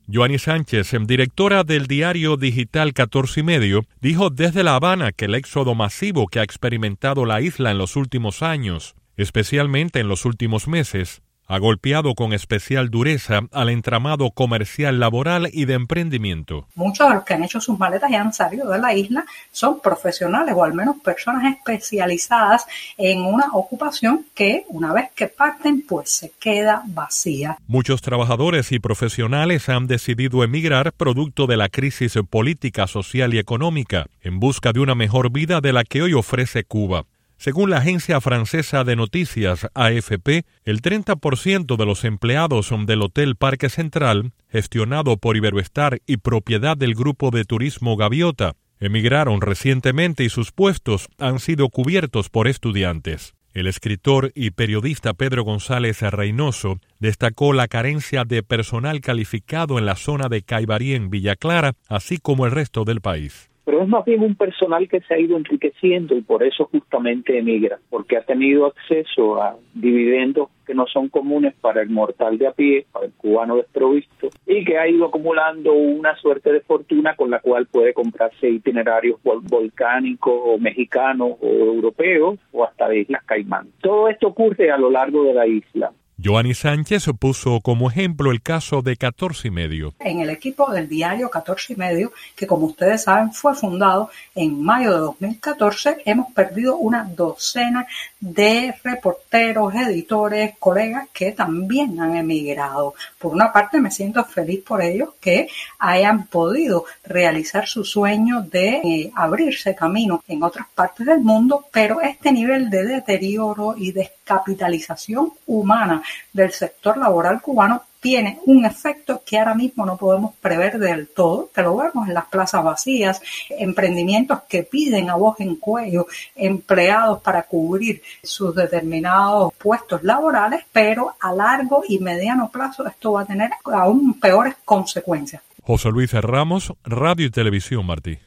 Joanny Sánchez, directora del diario digital 14 y Medio, dijo desde La Habana que el éxodo masivo que ha experimentado la isla en los últimos años, especialmente en los últimos meses, ha golpeado con especial dureza al entramado comercial, laboral y de emprendimiento. Muchos de los que han hecho sus maletas y han salido de la isla son profesionales o al menos personas especializadas en una ocupación que una vez que parten pues se queda vacía. Muchos trabajadores y profesionales han decidido emigrar producto de la crisis política, social y económica en busca de una mejor vida de la que hoy ofrece Cuba. Según la agencia francesa de noticias AFP, el 30% de los empleados del Hotel Parque Central, gestionado por Iberoestar y propiedad del grupo de turismo Gaviota, emigraron recientemente y sus puestos han sido cubiertos por estudiantes. El escritor y periodista Pedro González Reynoso destacó la carencia de personal calificado en la zona de Caibarí en Villa Clara, así como el resto del país. Pero es más bien un personal que se ha ido enriqueciendo y por eso justamente emigra, porque ha tenido acceso a dividendos que no son comunes para el mortal de a pie, para el cubano desprovisto, y que ha ido acumulando una suerte de fortuna con la cual puede comprarse itinerarios volcánicos o mexicanos o europeos o hasta de Islas Caimán. Todo esto ocurre a lo largo de la isla. Joanny Sánchez puso como ejemplo el caso de 14 y Medio. En el equipo del diario 14 y Medio, que como ustedes saben fue fundado en mayo de 2014, hemos perdido una docena de reporteros, editores, colegas que también han emigrado. Por una parte me siento feliz por ellos que hayan podido realizar su sueño de abrirse camino en otras partes del mundo, pero este nivel de deterioro y descapitalización humana del sector laboral cubano tiene un efecto que ahora mismo no podemos prever del todo, que lo vemos en las plazas vacías, emprendimientos que piden a voz en cuello empleados para cubrir sus determinados puestos laborales, pero a largo y mediano plazo esto va a tener aún peores consecuencias. José Luis Ramos, Radio y Televisión Martí.